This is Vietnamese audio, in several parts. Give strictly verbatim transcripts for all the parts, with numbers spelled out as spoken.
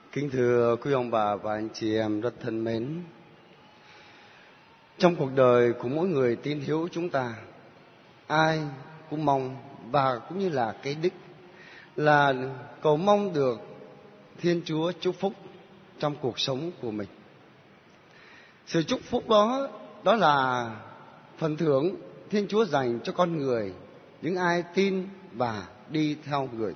Kính thưa quý ông bà và anh chị em rất thân mến, trong cuộc đời của mỗi người tín hữu chúng ta, ai cũng mong và cũng như là cái đích là cầu mong được Thiên Chúa chúc phúc trong cuộc sống của mình. Sự chúc phúc đó, đó là phần thưởng Thiên Chúa dành cho con người, những ai tin và đi theo người.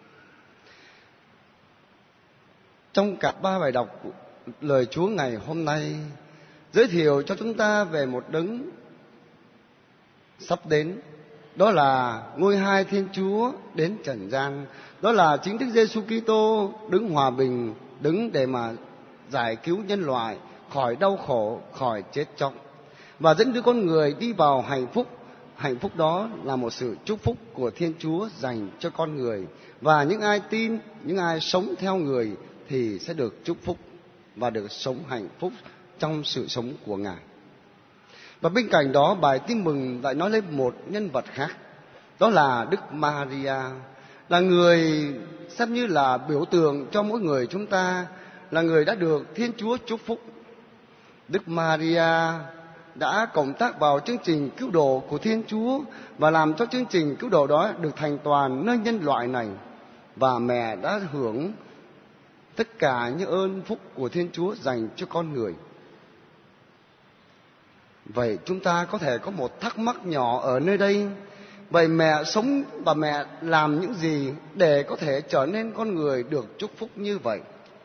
Trong cả ba bài đọc lời Chúa ngày hôm nay giới thiệu cho chúng ta về một đấng sắp đến, đó là ngôi hai Thiên Chúa đến trần gian, đó là chính Đức Giêsu Kitô, đứng hòa bình, đứng để mà giải cứu nhân loại khỏi đau khổ, khỏi chết chóc và dẫn đưa con người đi vào hạnh phúc. Hạnh phúc đó là một sự chúc phúc của Thiên Chúa dành cho con người, và những ai tin, những ai sống theo người thì sẽ được chúc phúc và được sống hạnh phúc trong sự sống của Ngài. Và bên cạnh đó, bài tin mừng lại nói lên một nhân vật khác, đó là Đức Maria, là người xem như là biểu tượng cho mỗi người chúng ta, là người đã được Thiên Chúa chúc phúc. Đức Maria đã cộng tác vào chương trình cứu độ của Thiên Chúa và làm cho chương trình cứu độ đó được thành toàn nơi nhân loại này, và mẹ đã hưởng tất cả những ơn phúc của Thiên Chúa dành cho con người. Vậy chúng ta có thể có một thắc mắc nhỏ ở nơi đây: vậy mẹ sống và mẹ làm những gì để có thể trở nên con người được chúc phúc như vậy?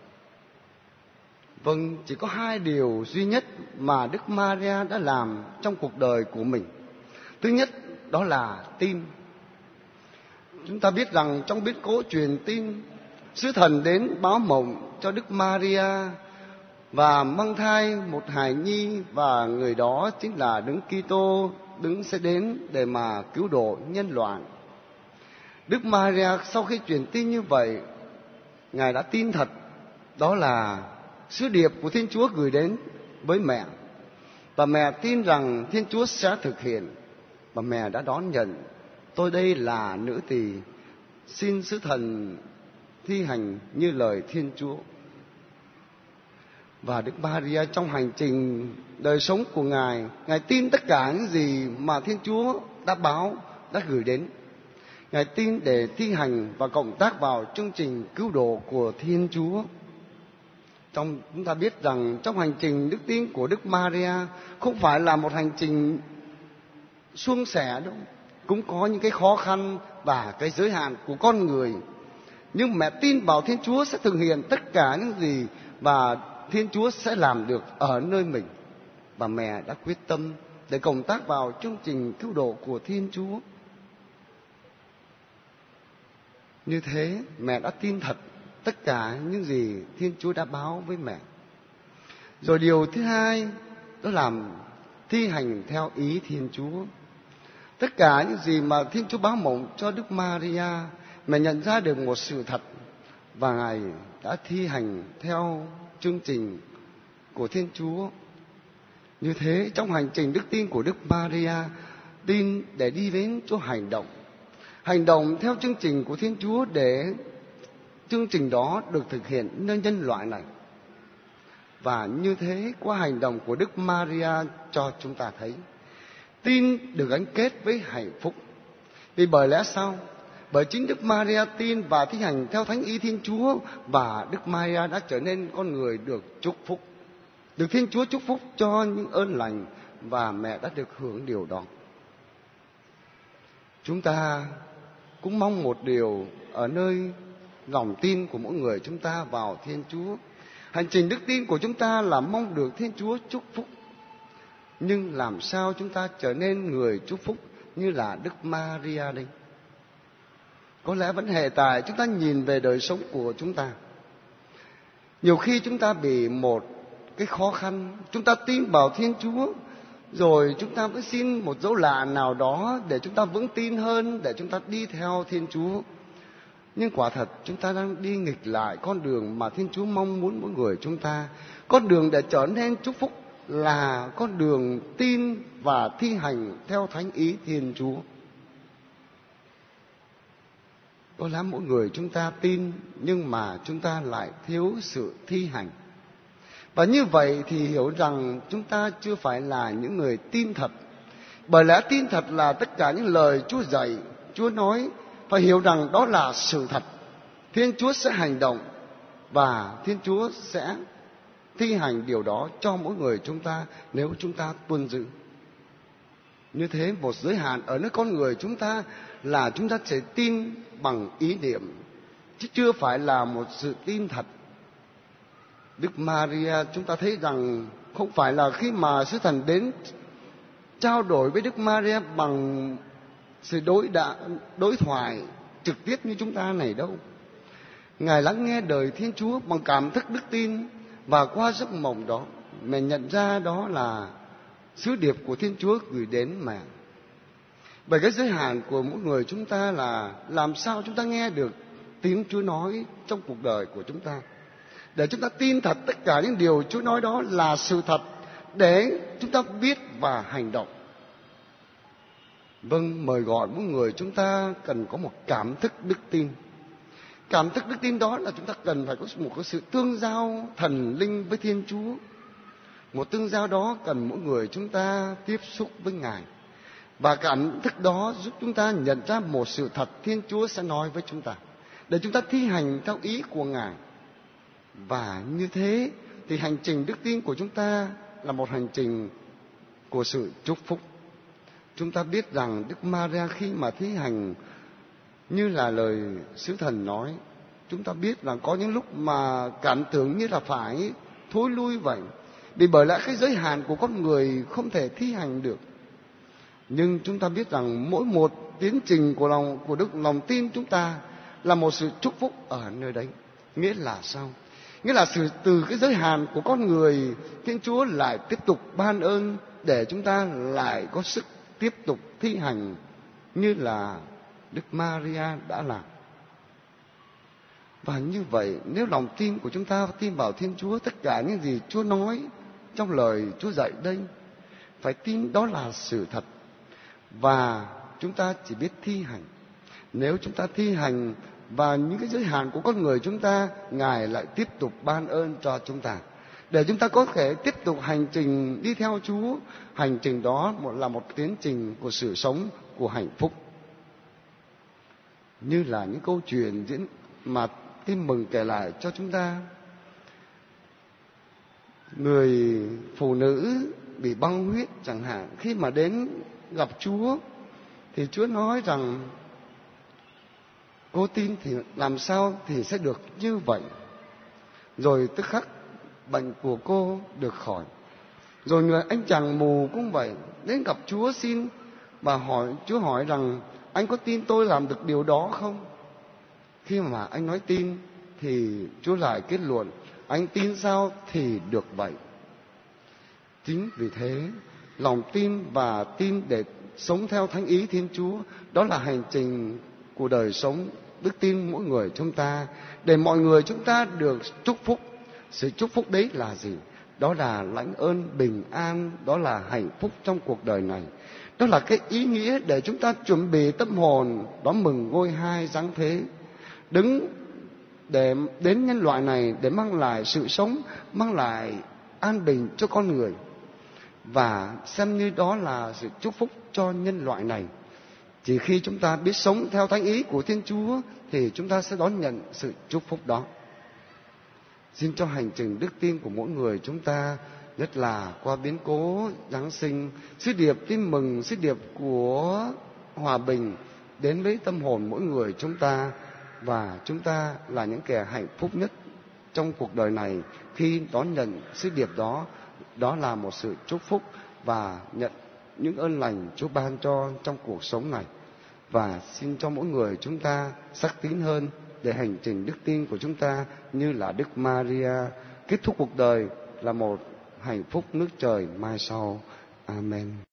Vâng, chỉ có hai điều duy nhất mà Đức Maria đã làm trong cuộc đời của mình. Thứ nhất, đó là tin. Chúng ta biết rằng trong biến cố truyền tin, sứ thần đến báo mộng cho Đức Maria và mang thai một hài nhi, và người đó chính là Đấng Kitô, Đấng sẽ đến để mà cứu độ nhân loại. Đức Maria sau khi truyền tin như vậy, Ngài đã tin thật đó là sứ điệp của Thiên Chúa gửi đến với mẹ, và mẹ tin rằng Thiên Chúa sẽ thực hiện, và mẹ đã đón nhận: tôi đây là nữ tỳ, xin sứ thần thi hành như lời Thiên Chúa. Và Đức Maria trong hành trình đời sống của Ngài, Ngài tin tất cả những gì mà Thiên Chúa đã báo, đã gửi đến. Ngài tin để thi hành và cộng tác vào chương trình cứu độ của Thiên Chúa. Trong chúng ta biết rằng trong hành trình đức tin của Đức Maria không phải là một hành trình suôn sẻ đâu, cũng có những cái khó khăn và cái giới hạn của con người. Nhưng mẹ tin vào Thiên Chúa sẽ thực hiện tất cả những gì và Thiên Chúa sẽ làm được ở nơi mình, và mẹ đã quyết tâm để cộng tác vào chương trình cứu độ của Thiên Chúa. Như thế, mẹ đã tin thật tất cả những gì Thiên Chúa đã báo với mẹ. Rồi điều thứ hai, đó là thi hành theo ý Thiên Chúa. Tất cả những gì mà Thiên Chúa báo mộng cho Đức Maria, mẹ nhận ra được một sự thật, và Ngài đã thi hành theo chương trình của Thiên Chúa. Như thế, trong hành trình đức tin của Đức Maria, tin để đi đến chỗ hành động, hành động theo chương trình của Thiên Chúa để chương trình đó được thực hiện nơi nhân loại này. Và như thế, qua hành động của Đức Maria cho chúng ta thấy tin được gắn kết với hạnh phúc. Vì bởi lẽ sao? Bởi chính Đức Maria tin và thi hành theo thánh ý Thiên Chúa, và Đức Maria đã trở nên con người được chúc phúc, được Thiên Chúa chúc phúc cho những ơn lành, và mẹ đã được hưởng điều đó. Chúng ta cũng mong một điều ở nơi lòng tin của mỗi người chúng ta vào Thiên Chúa. Hành trình đức tin của chúng ta là mong được Thiên Chúa chúc phúc. Nhưng làm sao chúng ta trở nên người chúc phúc như là Đức Maria đây? Có lẽ vẫn hệ tại chúng ta nhìn về đời sống của chúng ta. Nhiều khi chúng ta bị một cái khó khăn, chúng ta tin vào Thiên Chúa, rồi chúng ta vẫn xin một dấu lạ nào đó để chúng ta vững tin hơn, để chúng ta đi theo Thiên Chúa. Nhưng quả thật chúng ta đang đi nghịch lại con đường mà Thiên Chúa mong muốn mỗi người chúng ta. Con đường để trở nên chúc phúc là con đường tin và thi hành theo thánh ý Thiên Chúa. Có lắm mỗi người chúng ta tin, nhưng mà chúng ta lại thiếu sự thi hành. Và như vậy thì hiểu rằng chúng ta chưa phải là những người tin thật. Bởi lẽ tin thật là tất cả những lời Chúa dạy, Chúa nói, phải hiểu rằng đó là sự thật. Thiên Chúa sẽ hành động và Thiên Chúa sẽ thi hành điều đó cho mỗi người chúng ta nếu chúng ta tuân giữ. Như thế một giới hạn ở nơi con người chúng ta là chúng ta sẽ tin bằng ý niệm, chứ chưa phải là một sự tin thật. Đức Maria chúng ta thấy rằng không phải là khi mà sứ thần đến trao đổi với Đức Maria bằng sự đối đạ, đối thoại trực tiếp như chúng ta này đâu. Ngài lắng nghe đời Thiên Chúa bằng cảm thức đức tin, và qua giấc mộng đó mình nhận ra đó là sứ điệp của Thiên Chúa gửi đến mà. Bởi cái giới hạn của mỗi người chúng ta là làm sao chúng ta nghe được tiếng Chúa nói trong cuộc đời của chúng ta, để chúng ta tin thật tất cả những điều Chúa nói đó là sự thật, để chúng ta biết và hành động. Vâng, mời gọi mỗi người chúng ta cần có một cảm thức đức tin. Cảm thức đức tin đó là chúng ta cần phải có một cái sự tương giao thần linh với Thiên Chúa. Một tương giao đó cần mỗi người chúng ta tiếp xúc với Ngài. Và cảm thức đó giúp chúng ta nhận ra một sự thật Thiên Chúa sẽ nói với chúng ta, để chúng ta thi hành theo ý của Ngài. Và như thế thì hành trình đức tin của chúng ta là một hành trình của sự chúc phúc. Chúng ta biết rằng Đức Maria khi mà thi hành như là lời sứ thần nói, chúng ta biết rằng có những lúc mà cảm tưởng như là phải thối lui vậy, vì bởi lẽ cái giới hạn của con người không thể thi hành được. Nhưng chúng ta biết rằng mỗi một tiến trình của lòng của đức lòng tin chúng ta là một sự chúc phúc ở nơi đấy. Nghĩa là sao? Nghĩa là sự từ cái giới hạn của con người, Thiên Chúa lại tiếp tục ban ơn để chúng ta lại có sức tiếp tục thi hành như là Đức Maria đã làm. Và như vậy, nếu lòng tin của chúng ta tin vào Thiên Chúa, tất cả những gì Chúa nói trong lời Chúa dạy đây, phải tin đó là sự thật. Và chúng ta chỉ biết thi hành. Nếu chúng ta thi hành và những cái giới hạn của con người chúng ta, Ngài lại tiếp tục ban ơn cho chúng ta, để chúng ta có thể tiếp tục hành trình đi theo Chúa. Hành trình đó là một tiến trình của sự sống, của hạnh phúc. Như là những câu chuyện diễn mà Tin Mừng kể lại cho chúng ta. Người phụ nữ bị băng huyết chẳng hạn, khi mà đến gặp Chúa thì Chúa nói rằng cô tin thì làm sao thì sẽ được như vậy. Rồi tức khắc bệnh của cô được khỏi. Rồi người anh chàng mù cũng vậy, đến gặp Chúa xin và hỏi, Chúa hỏi rằng anh có tin tôi làm được điều đó không? Khi mà anh nói tin thì Chúa lại kết luận, anh tin sao thì được vậy. Chính vì thế, lòng tin và tin để sống theo thánh ý Thiên Chúa, đó là hành trình của đời sống đức tin mỗi người chúng ta, để mọi người chúng ta được chúc phúc. Sự chúc phúc đấy là gì? Đó là lãnh ơn bình an, đó là hạnh phúc trong cuộc đời này. Đó là cái ý nghĩa để chúng ta chuẩn bị tâm hồn đón mừng ngôi hai giáng thế, đứng để đến nhân loại này để mang lại sự sống, mang lại an bình cho con người, và xem như đó là sự chúc phúc cho nhân loại này. Chỉ khi chúng ta biết sống theo thánh ý của Thiên Chúa thì chúng ta sẽ đón nhận sự chúc phúc đó. Xin cho hành trình đức tin của mỗi người chúng ta, nhất là qua biến cố Giáng sinh, sứ điệp tin mừng, sứ điệp của hòa bình đến với tâm hồn mỗi người chúng ta, và chúng ta là những kẻ hạnh phúc nhất trong cuộc đời này khi đón nhận sứ điệp đó. Đó là một sự chúc phúc và nhận những ơn lành Chúa ban cho trong cuộc sống này. Và xin cho mỗi người chúng ta sắc tín hơn, để hành trình đức tin của chúng ta như là Đức Maria, kết thúc cuộc đời là một hạnh phúc nước trời mai sau. Amen.